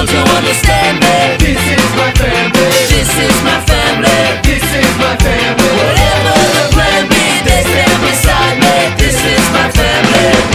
want to understand me. This is my family. This is my family. This is my family. Whatever the plan be, they stand beside me. This is my family.